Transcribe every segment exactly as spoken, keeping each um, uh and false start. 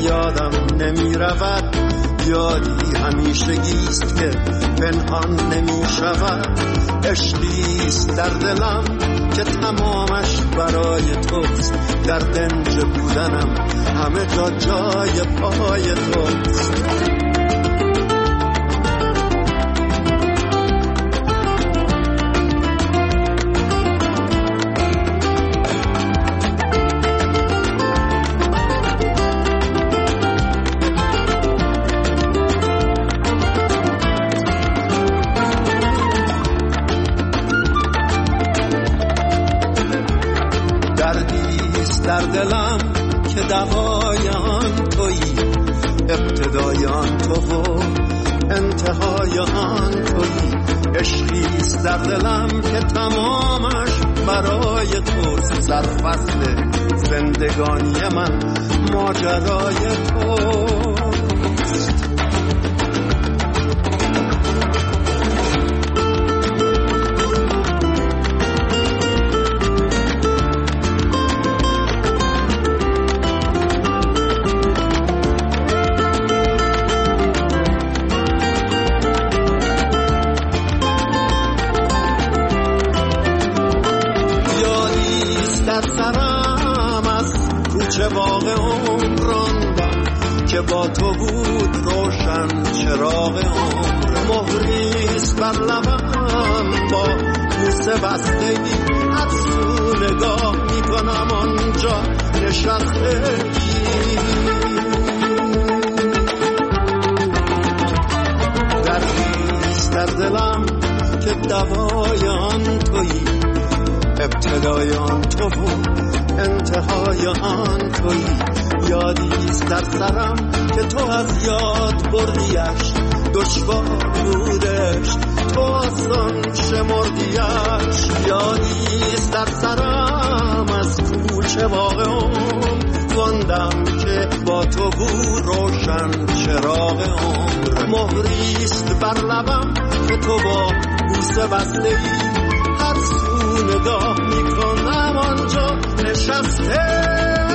یادم نمی رود، یادی همیشگیست که پنهان نمی شود. عشقیست در دلم که تمامش برای توست، در دنج بودنم همه جا جای پای توست. در دلم که دوای آن تویی، ابتدای آن تو و انتهای آن تویی. عشقیست در دلم که تمامش برای توست، سرفصل زندگانی من ماجرای توست. که با تو بود روشن چراغ عمر. مهریست بر لبم با بوسه بستگی، هر سو نگاه میکنم آنجا نشستگی. دردیست در دلم که دوای آن تویی، ابتدای آن تو بود انتهای آن تویی. یادیست در سرم که تو از یاد بردیش، دشوار بودش تو آسان شمردیش. یادیست در سرم از کوچه واقعم، واندم که با تو بود روشن چراغ عمر. مهریست بر لبم که تو با بوسه بستگی، هر سو نگاه میکنم آنجا نشسته.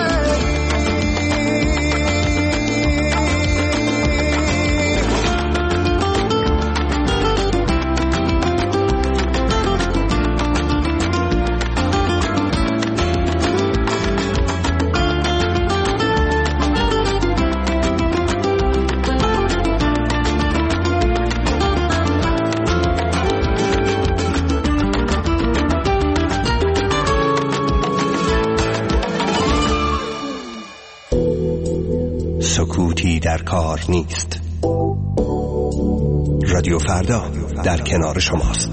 سکوتی در کار نیست. رادیو فردا در کنار شماست.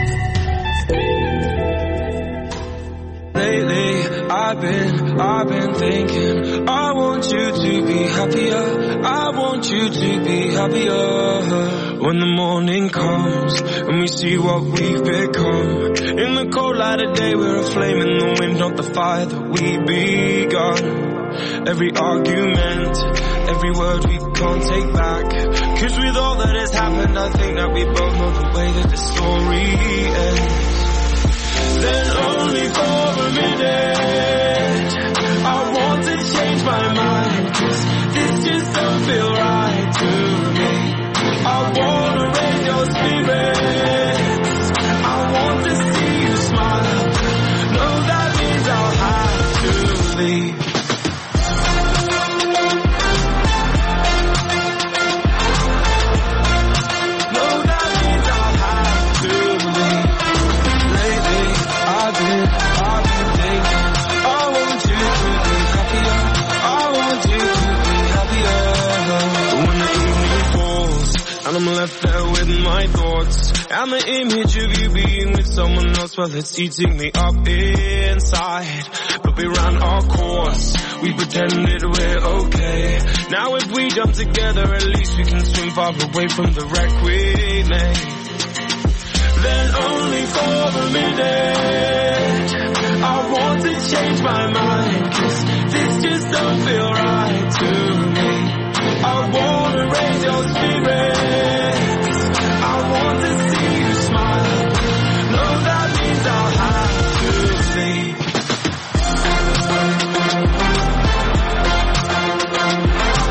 Lately I've been, I've been thinking I want you to be happier, I want you to be happier. When the morning comes and we see what we've become, in the cold light of day we're a flame in the wind, not the fire that we begun. Every argument, every word we can't take back, 'cause with all that has happened I think that we both know the way that the story ends. Then only for a minute I want to change my mind, 'cause this just don't feel right to me. I want to raise your spirits, I want to see you smile. No, that means I'll have to leave. I'm left there with my thoughts, and the image of you being with someone else, well, it's eating me up inside. But we ran our course, we pretended we're okay. Now if we jump together, at least we can swim far away from the wreck we made. Then only for a minute I want to change my mind, 'cause this just don't feel right to me. I want to raise your spirits, I want to see you smile. No, that means I'll have to leave.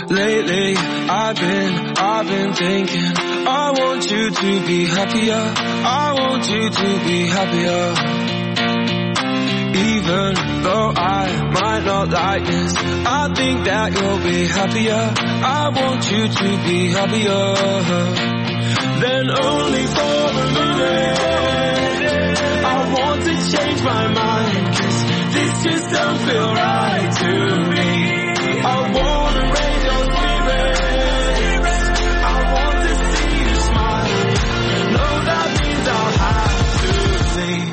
Lately, I've been, I've been thinking, I want you to be happier, I want you to be happier. Even though I might not like this, I think that you'll be happier, I want you to be happier. Then only for a minute, I want to change my mind, 'cause this just don't feel right to me. I wanna raise your spirits, I want to see you smile. No, that means I'll have to leave.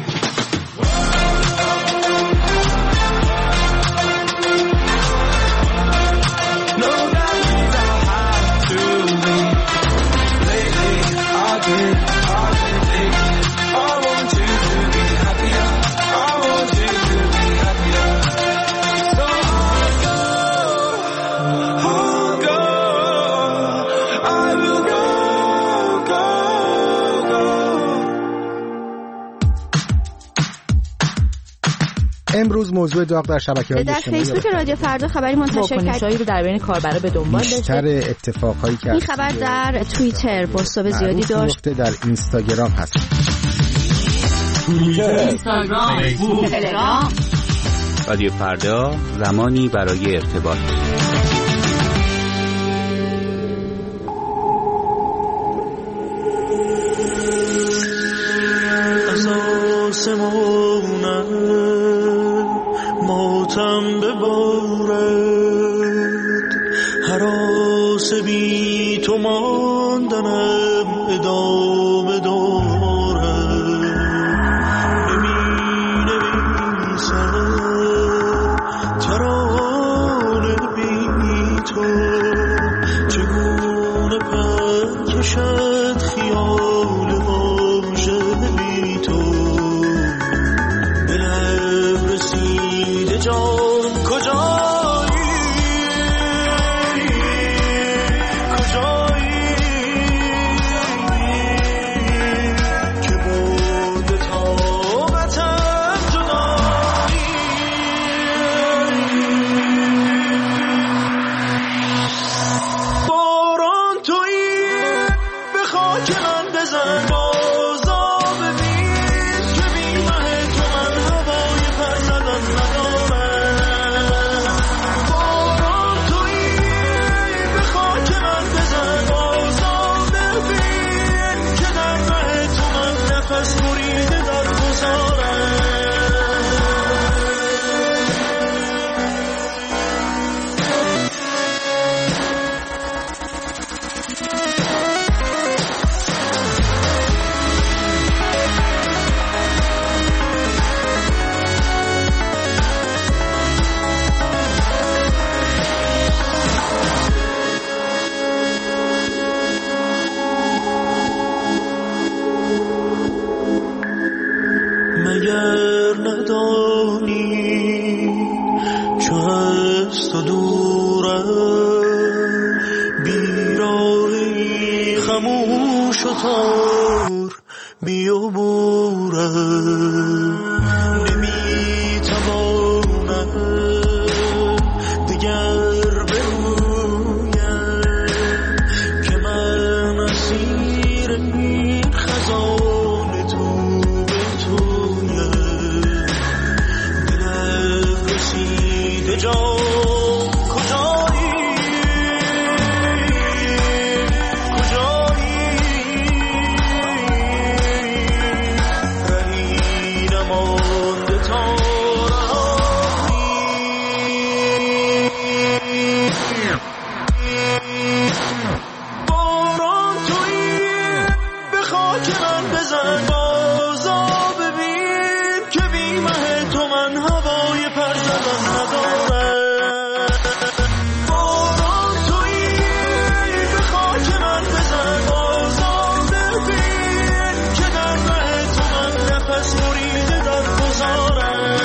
No, that means I'll have to leave. Lately, I've been, I've been thinking, I want you to be happier, I want you to be happier. So I'll go, I'll go, I will go, go, go. امروز موضوع داغ در شبکه‌های در اجتماعی فیسبوک رادیو فردا خبری منتشر کرد رو در بین کاربرا به دنبال بیشتر داشته. اتفاقایی که این خبر در توییتر پست‌های زیادی داشت. در اینستاگرام هست. اینستاگرام، فیسبوک، تلگرام. رادیو فردا، زمانی برای ارتباط. از آسمانم ماتم ببارد، هراس بی تو ماندنم ادامه دارد. نمی‌نویسم ترانه بی تو، چگونه پر کشد خیال واژه بی تو. دلم رسیده جان کجایی، کجایی که برده طاقتم جدایی. باران تویی به خاک من بزن، بازا ببین که بی مه تو من هوای پر زدن ندارم. باران تویی به خاک من بزن، بازا ببین که در مه تو من نفس بریده در گذارم. مگر ندانی چو از تو دورم، بیراهی خموش و تار بیابورم. نمیتوانم دگر بگویم که من اسیر این خزانه تو به تویم. دلم رسیده جان کجایی، کجایی رهی نمانده تا رهایی. باران تویی به خاک من بزن، بازا ببین که بی مه تو من هوای پر زدن ندارم. باران تویی به خاک من بزن، بازا ببین که در مه تو من نفس بریده در گذارم.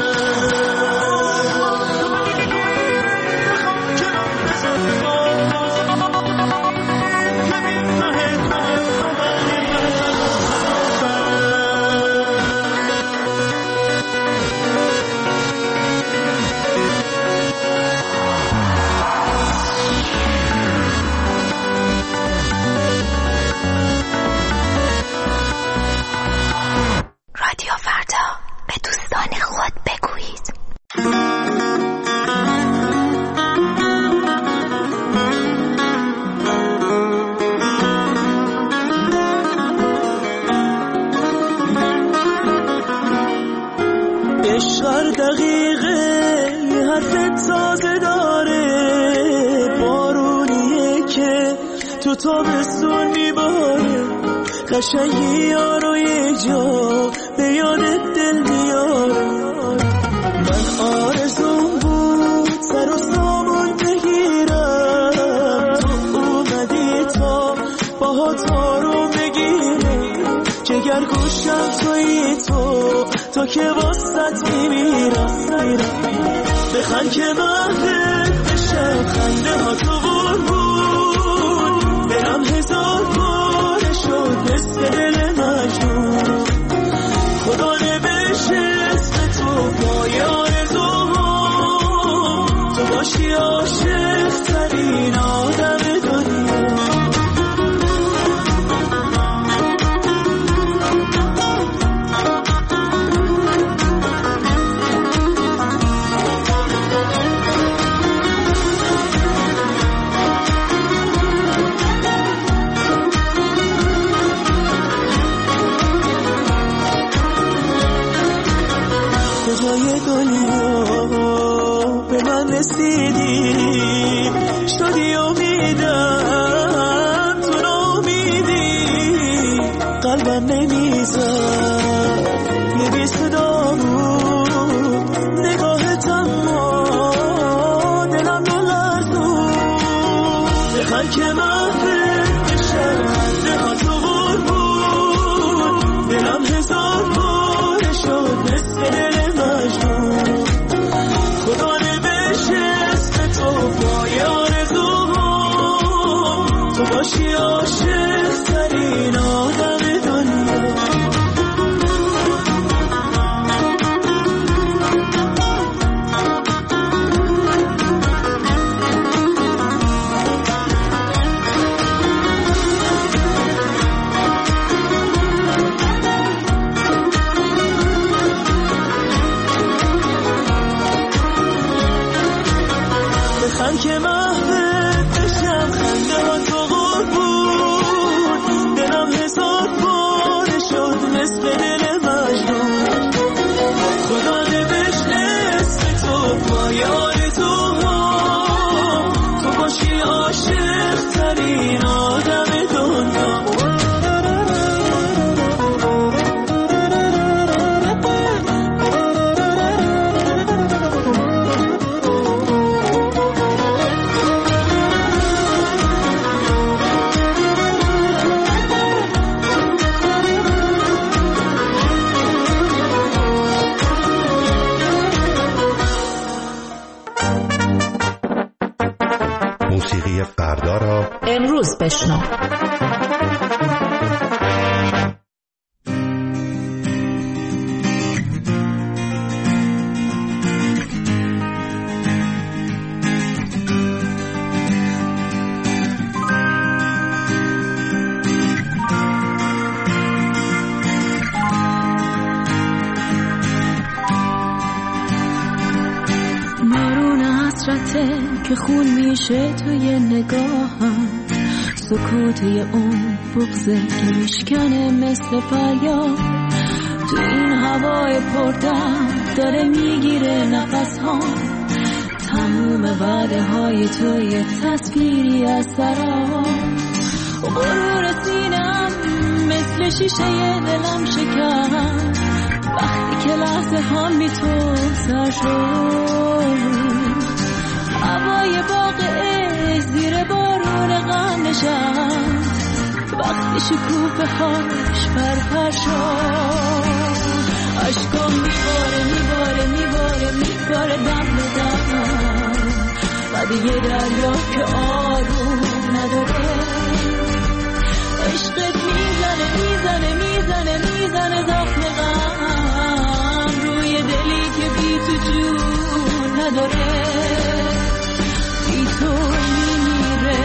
به خاک من بزن، بازا ببین که بی مه تو من هوای پر زدن ندارم. تو تابستون میباره، قشنگی یارو یه جا به یادت دل میاره. من آرزوم بود سر و سامان بگیرم، تو اومدی تا باهات رو بگیرم. جگر گوشم تویی تو، تو که واسط میمیرم. بخند که محبت بشم، خنده ها تو بود برم هزار باره شد مثل دل مجنون. خدا نبشه اسم تو پای آرزوها، تو باشی عاشق ترین آدم دنیا. کجای دنیا به من رسیدی، شدی امیدم تو نامیدی. قلبم نمیزد یه بی صدا بود، نگاهت اما دلم نلرزون. بخند که محبت بشم، خنده ها تو بود دلم هزار باره شد مثل دل مجنون. خدا نبشه اسم تو پای آرزوها، تو باشی عاشق ترین آدم دنیا. بخند که محبت بشم، خنده ها تو بود دلم هزار باره شد مثل دل مجنون. خدا نبشه اسم تو پای آرزوها، تو باشی عاشق ترین آدم دنیا. موسیقی فردا را امروز بشنو. بارون حسرته که خون میشه توی نگاهم، سکوت یه اون بغضه که میشکنه مثل فریاد. تو این هوای پردرد داره میگیره نفس ها، تموم وعده های تو یه تصویری از سراب. غرور سینم مثل شیشه دلم شکست وقتی که لحظه هم بی تو سر شد. هوای باغ عشق زیر بارون غم نشست وقتی شکوفه هاش پرپر شد. عشقام میباره میباره میباره میباره دم به دم، و دیگه دریا که آروم نداره. عشقت میزنه میزنه میزنه میزنه زخم غم روی دلی که بی تو جون نداره. بی تو میمیره.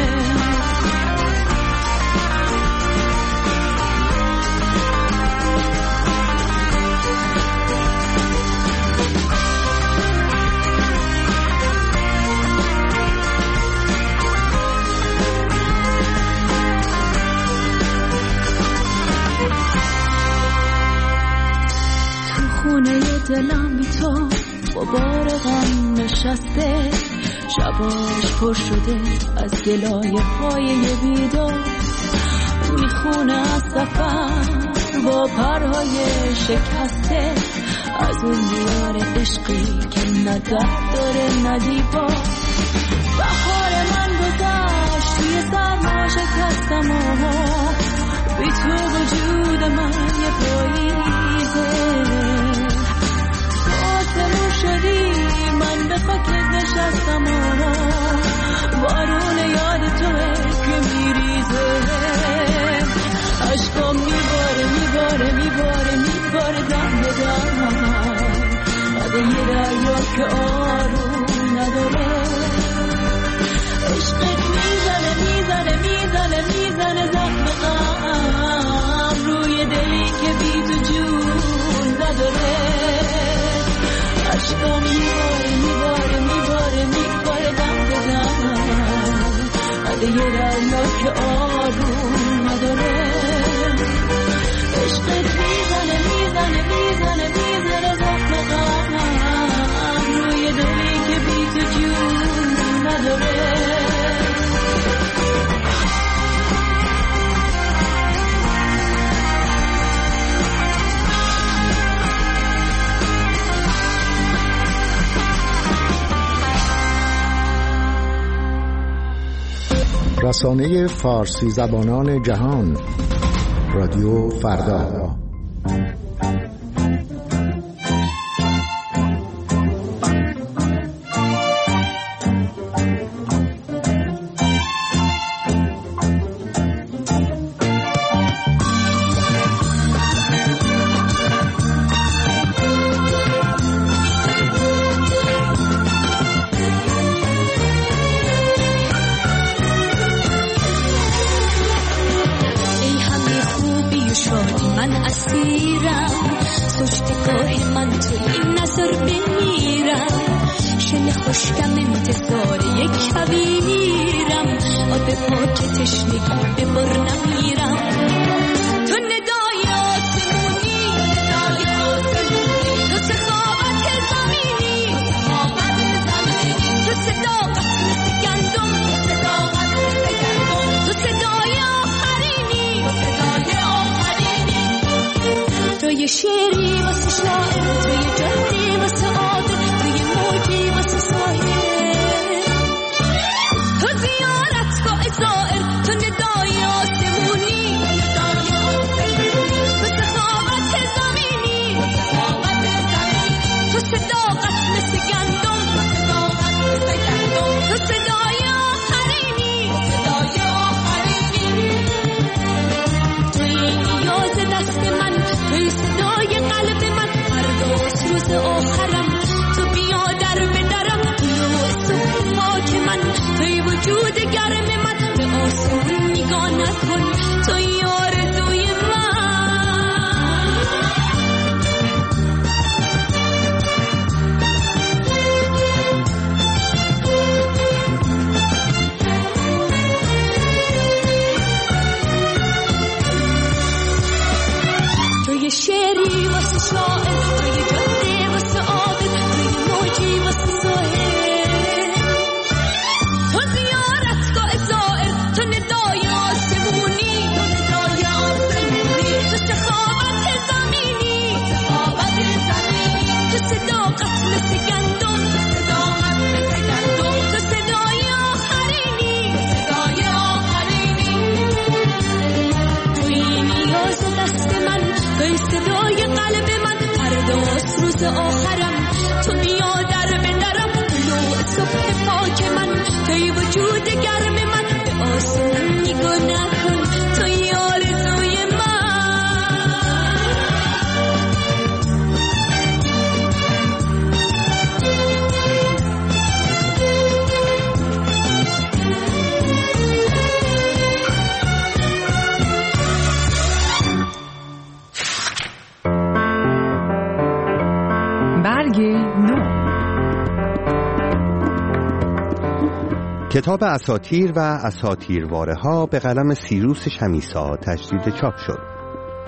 خونه دلم بی تو غبار غم نشسته، شباش پر شده از گلایه های بیدار، میخونه از سفر با پرهای شکسته، از اون دیار عشقی که نه در داره نه دیوار. بهار من گذشت توی سرما شکستم و بی تو وجود من یه پاییزه. آسمون شدی من به خاکت نشستم و بارون یاد توه که میریزه. عشقم میباره میباره میباره میباره دم به دم، بعد یه دریا که آروم نداره. عشقت میزنه میزنه میزنه میزنه زخم غم روی دلی که بی تو جون نداره. عشقم میباره میباره میباره میباره دم به دم، بعد یه دریا که آروم نداره. عشقت میزنه میزنه میزنه میزنه زخم غم روی دلی که بی تو جون نداره. رسانه فارسی زبانان جهان، رادیو فردا. کتاب اساطیر و اساطیرواره ها به قلم سیروس شمیسا تجدید چاپ شد.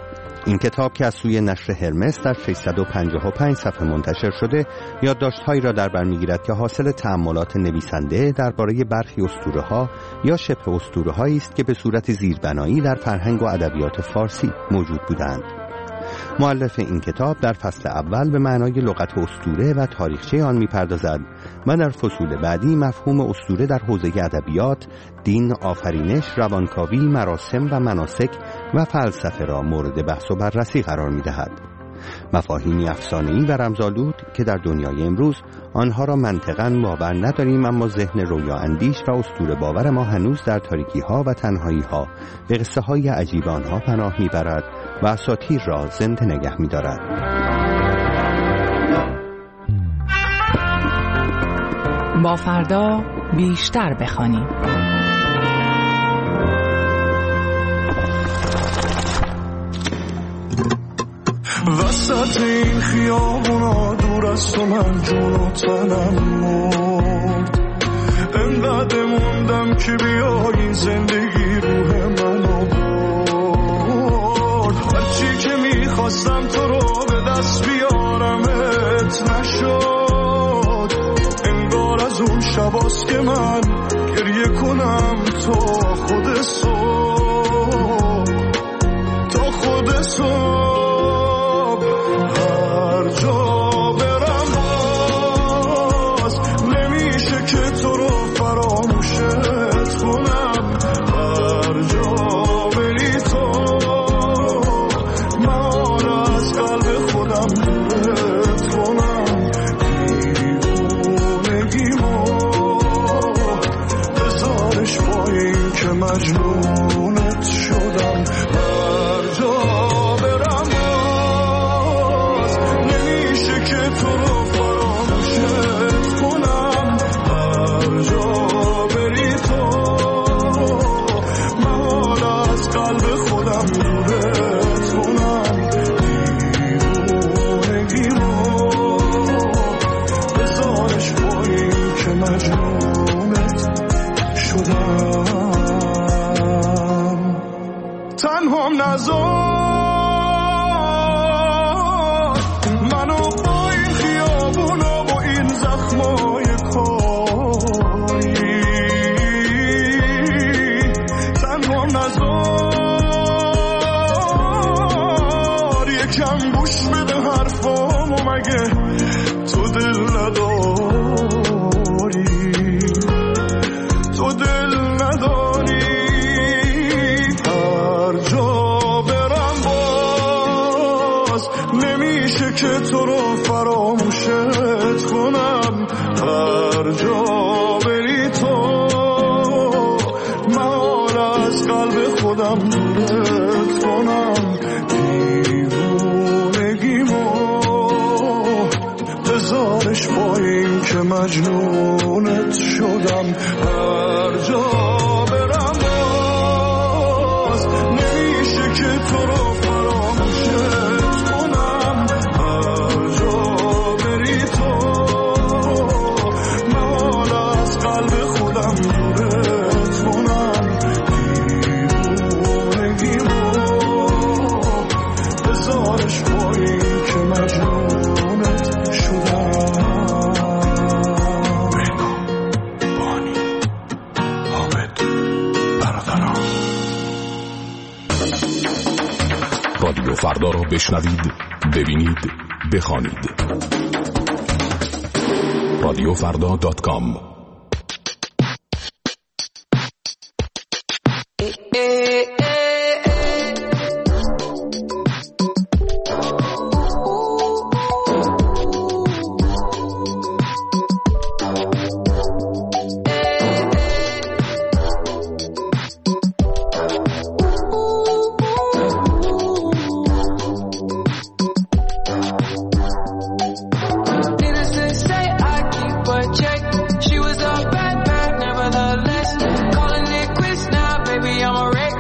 این کتاب که از سوی نشر هرمس در ششصد و پنجاه و پنج صفحه منتشر شده، یادداشت‌هایی را در بر می‌گیرد که حاصل تأملات نویسنده درباره برخی اسطوره‌ها یا شبه اسطوره‌هایی است که به صورت زیربنایی در فرهنگ و ادبیات فارسی موجود بودند. مؤلف این کتاب در فصل اول به معنای لغت اسطوره و تاریخچه آن می‌پردازد و در فصول بعدی مفهوم اسطوره در حوزه ادبیات، دین، آفرینش، روانکاوی، مراسم و مناسک و فلسفه را مورد بحث و بررسی قرار می‌دهد. مفاهیمی افسانه‌ای و رمزآلود که در دنیای امروز آنها را منطقاً باور نداریم، اما ذهن رویا اندیش و اسطوره باور ما هنوز در تاریکی‌ها و تنهایی‌ها به قصه‌های عجیب آنها پناه می‌برد و اساطیر را زنده نگه می‌دارد. با فردا بیشتر بخوانیم. وسط این خیابونا دور از تو من جون و تنم مرد، انقدر موندم که بیایی زندگی روح منو برد. هرچی که میخواستم تو رو به دست بیارمت نشد، انگار از اون شباست که من گریه کنم تا خود صبح، تا خود صبح. مجنونت شدم، هر جا برم باز نمیشه که تو رو فراموشت کنم. هر جا بری تو من از قلب خودم دورت کنم. دیوونگیمو بذارش پایین که مجنونت شدم. تنهام نذار منو با این خیابونا با این زخمای کاری، تنهام نذار یکم گوش بده حرفامو، مگه تو دل نداری، تو دل نداری. نمیشه که تو رو فراموشت کنم، هر جا بری تو من از قلب خودم دورت کنم. دیوونگیمو بذارش پایین که مجنونت شدم. هر جا برم باز نمیشه که تو رو فراموشت کنم. هر جا بری تو من از قلب خودم دورت کنم. دیوونگیمو بذارش پایین که مجنونت شدم. بینام، بانی، حامد، برادران. رادیو فردا را بشنوید، ببینید، بخوانید. رادیو فردا دات کام. Calling it quits now, baby, I'm a wreck.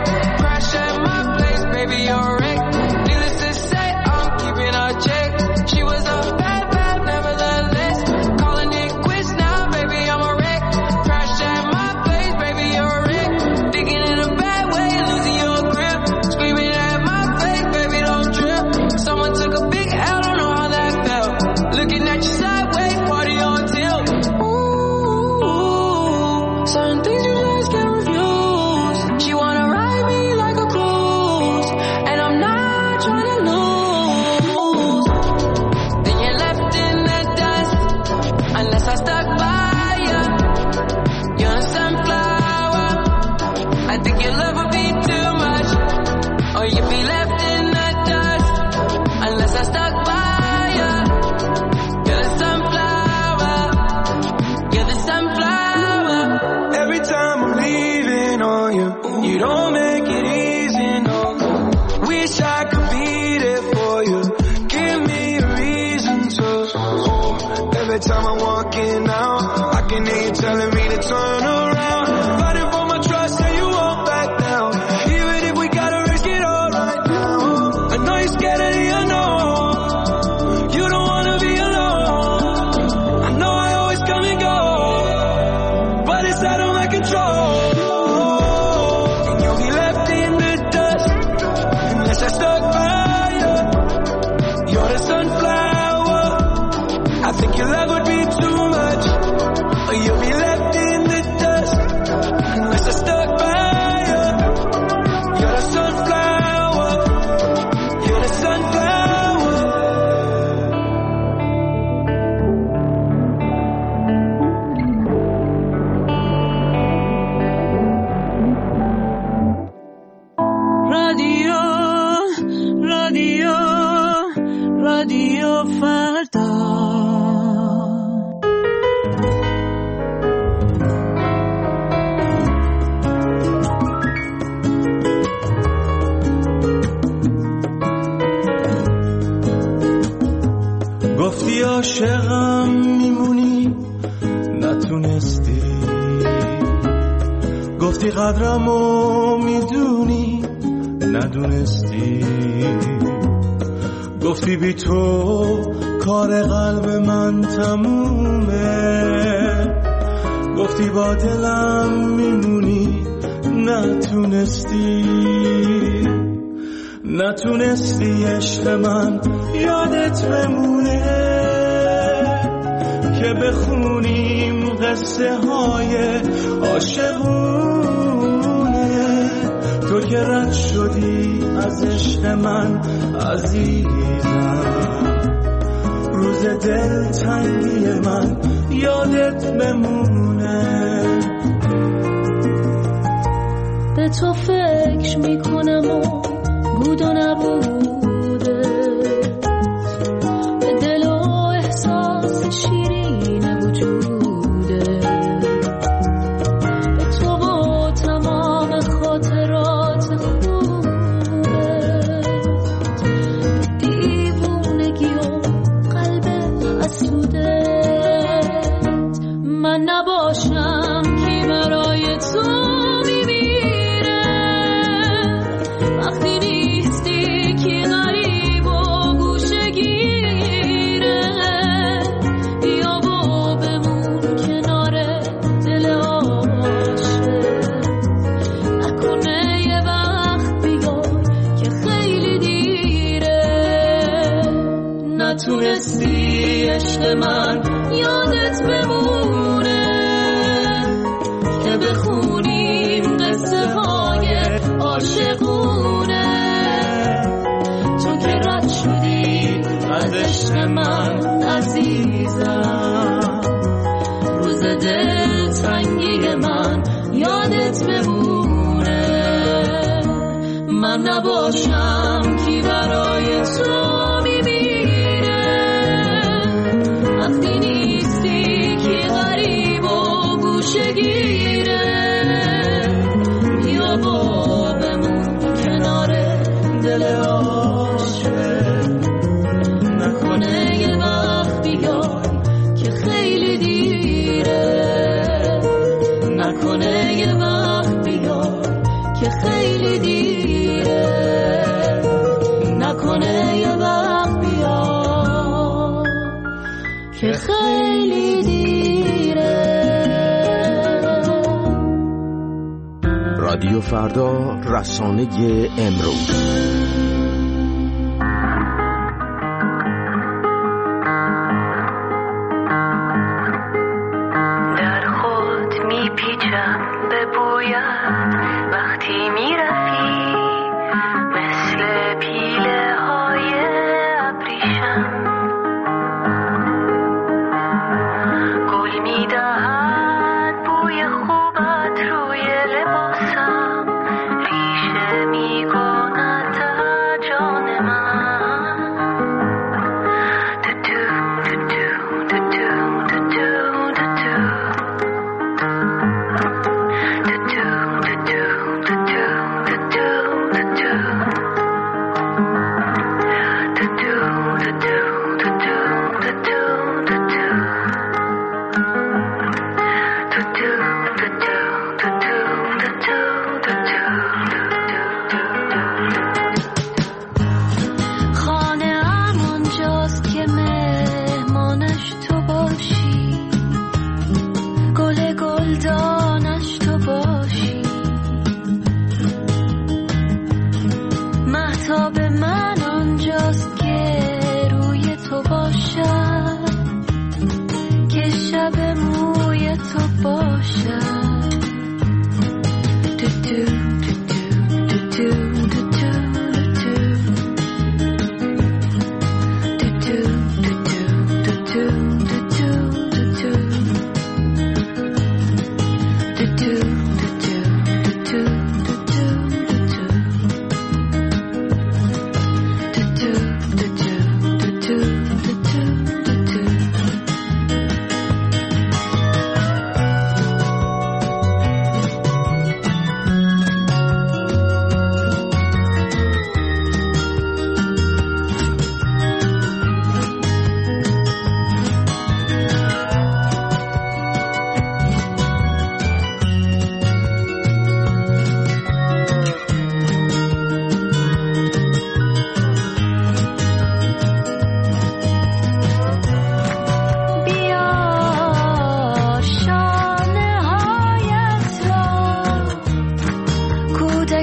you. You don't make it easy, no. Wish I could be there for you. Give me a reason to. Every time I'm walking out, I can hear you telling me to turn around. Fighting for my trust and you won't back down. Even if we gotta risk it all right now. I know you're scared of the unknown. You don't wanna be alone. I know I always come and go, but it's out of my control. And you'll be left in the dust unless I stuck by you. You're the sunflower. I think your love would be too much, or you'll be left in the dust unless I stuck by you. You're the sunflower. You're the sunflower. رادیو رادیو رادیو فردا. گفتی عاشقم میمونی نتونستی، گفتی قدرمو میدونی ندونستی، گفتی بی تو کار قلب من تمومه، گفتی با دلم میمونی نتونستی، نتونستی عشق من یادت بمونه که بخونیم قصه های عاشقونه. تو که رد شدی از عشق من عزیزم، روز دل تنگی من یادت بمونه. به تو فکر میکنم و بود و نبوده، به دل و احساس شیرین وجوده، به تو و تمام خاطرات خوبه، دیوونگی و قلب حسوده. من نباشم کی برای تو میمیره، وقتی نیستی کی غریب و گوشگیره. بیا و بمون کنار دل عاشق، نکنه یه وقت بیای که خیلی دیره. نتونستی عشق من یادت بمونه که بخونیم قصه های عاشقونه. تو که رد شدی از عشق من عزیزم، روز دل تنگی من یادت بمونه. من نباشم کی برای تو میمیره، وقتی نیستی کی غریب و گوشگیره. بیا با بمون کنار دل عاشق، نکنه یه وقت بیای که خیلی دیره، نکنه یه وقت بیای که خیلی دیره، نکنه یه وقت بیای که خیلی دیره. رادیو فردا، رسانه امروز. در خود میپیچم به بویت وقتی میرفی، مثل پیله های ابریشم گل میدهد بوی خوبت روی لباسم، ریشه میکند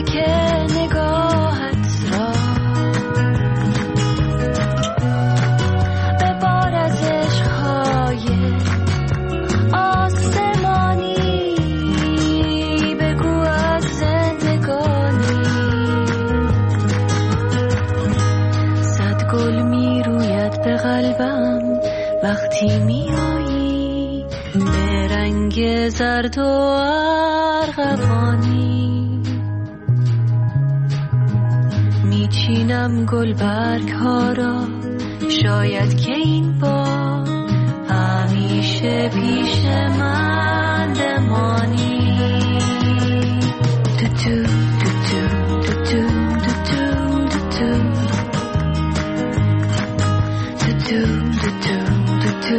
فلک نگاهت را ببار از عشقهای آسمانی، بگو از زندگانی. صد گل می روید به قلبم وقتی می آیی، به رنگ زرد و ارغوانی. می چینم گل برگ ها را، شاید که این بار همیشه پیش من بمانی. تو تو تو تو تو تو تو تو تو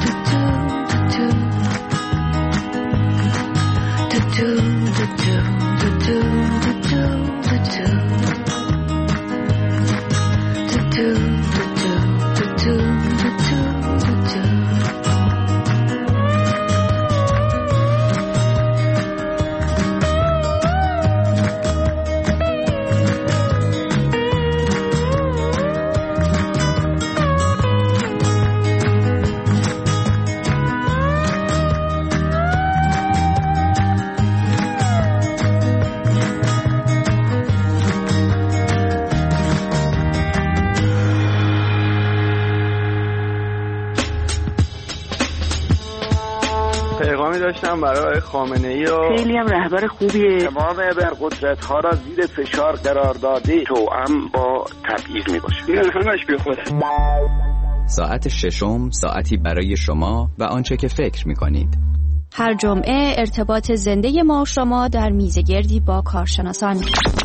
داشتم برای خامنه‌ای و خیلی هم رهبر خوبیه. تمام ابرقدرت‌ها را زیر فشار قرار داده، توأم با تبعیض میباشه. این همش بی خوده. ساعت ششم، ساعتی برای شما و آنچه که فکر می‌کنید. هر جمعه ارتباط زنده ما و شما در میزگردی با کارشناسان.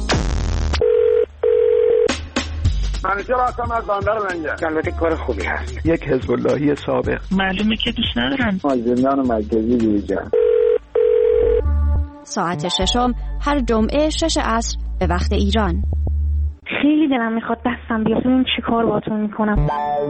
منیجر هستم از بندر منجر. البته کار خوبی هست. یک حزب اللهی سابق. معلومه که دوست ندارم. زندان مرکزی بیرجان. ساعت ششم هر جمعه شش عصر به وقت ایران. خیلی دلم میخواد دستم بیاد ببینم چی کار باهاتون میکنم.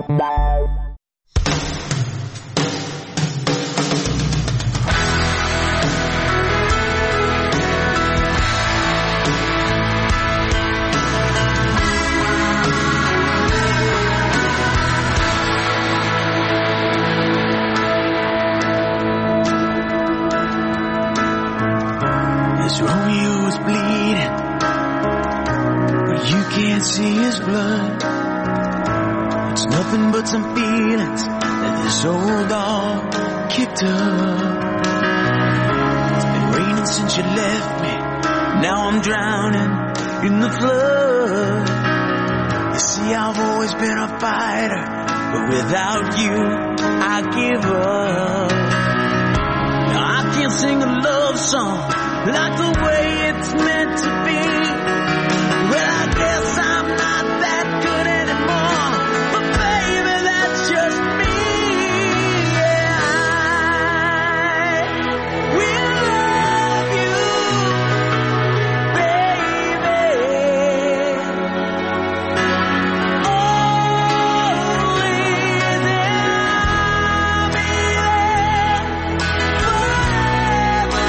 Romeo is bleeding, but you can't see his blood. It's nothing but some feelings that this old dog kicked up. It's been raining since you left me, now I'm drowning in the flood. You see, I've always been a fighter, but without you, I give up. Now I can't sing a love song like the way it's meant to be. Well, I guess I'm not that good anymore, but baby, that's just me. Yeah, I will love you, baby. Only then I'll be there forever.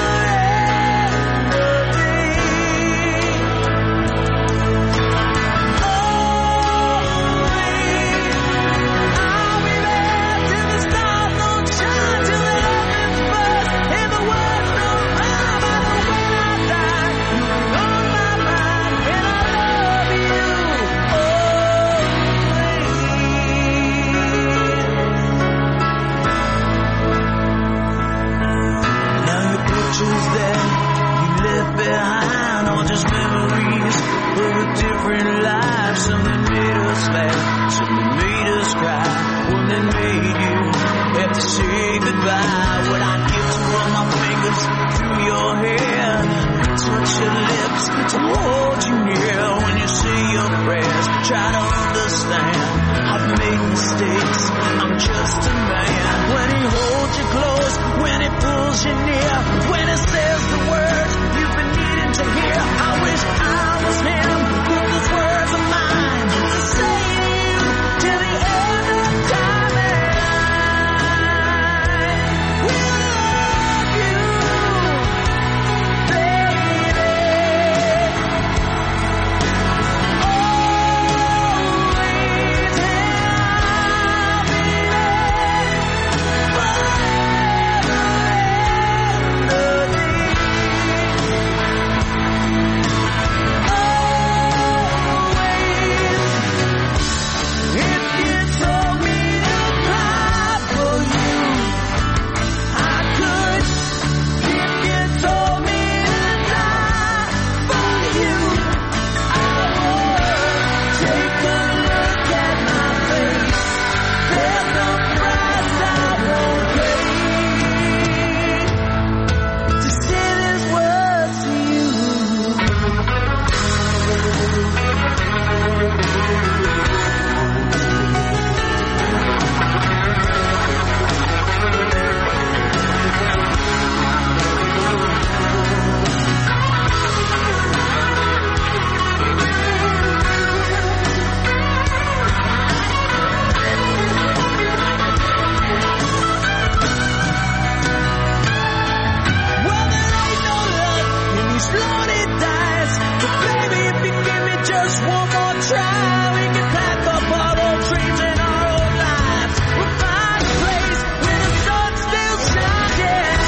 just one more try, we can pack up our old dreams and our old lives. We'll find a place where the sun still shines.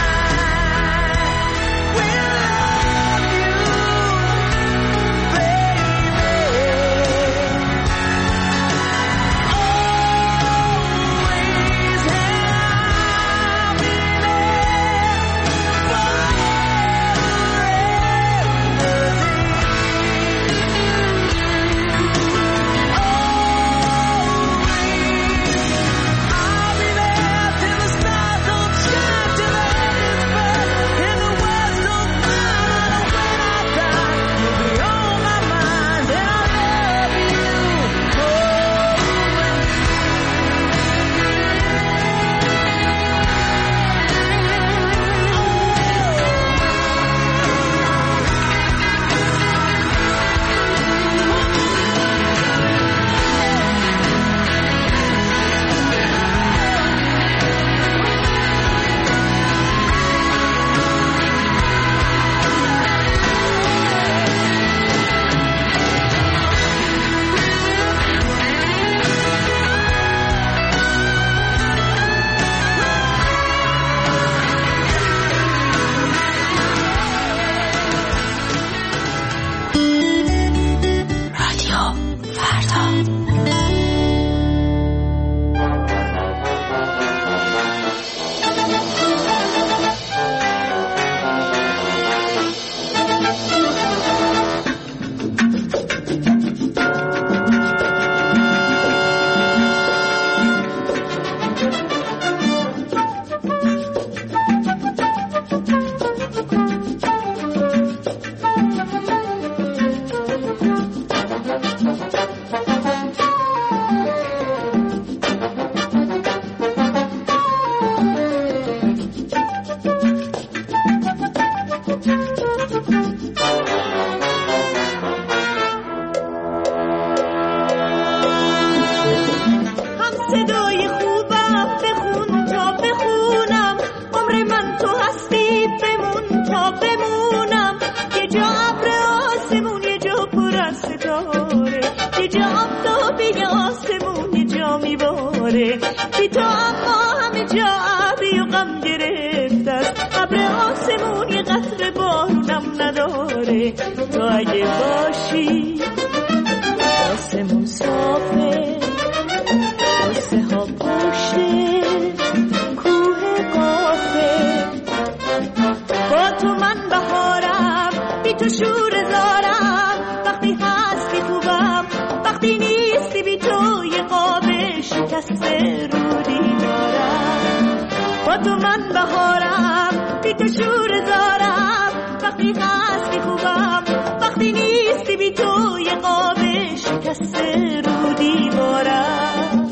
We'll love you, baby. Always have me there میباره بی تو اما همه جا ابری و غم گرفته است ابر آسمون یه قطره بارونم نداره تو اگه باشی آسمون صافه آسه ها پشته کوه قافه با تو من بهارم بی تو شور زارم وقتی هستی خوبم وقتی نیستی بی تو یه قاب شکسته رو دیوارم با تو من بهارم بی تو شور زارم وقتی هستی خوبم وقتی نیستی بی تو یه قاب شکسته رو دیوارم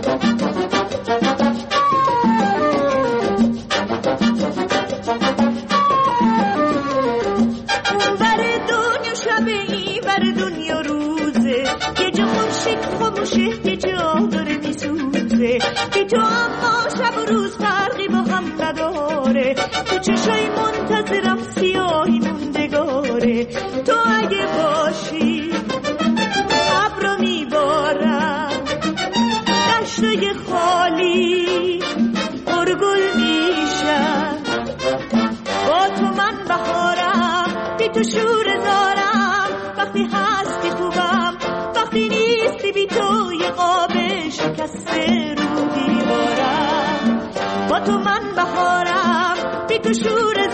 اون بر دنیا شبه این بر دنیا روزه یه جا خورشید خاموشه یه جا داره میسوزه بی تو اما شب و روز فرقی با هم نداره تو چشای منتظرم سیاهی موندگاره تو اگه باشی ابرو میبارم دشتای خالی پرگل میشن با تو من بهارم بی تو شور زارم وقتی هستی خوبم وقتی نیستی بی تو یه قاب شکسته رو دیوارم با تو من بهارم بی تو شور